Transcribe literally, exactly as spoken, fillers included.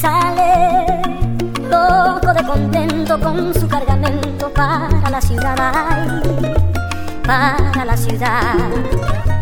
sale loco de contento con su cargamento para la ciudad, ay, para la ciudad.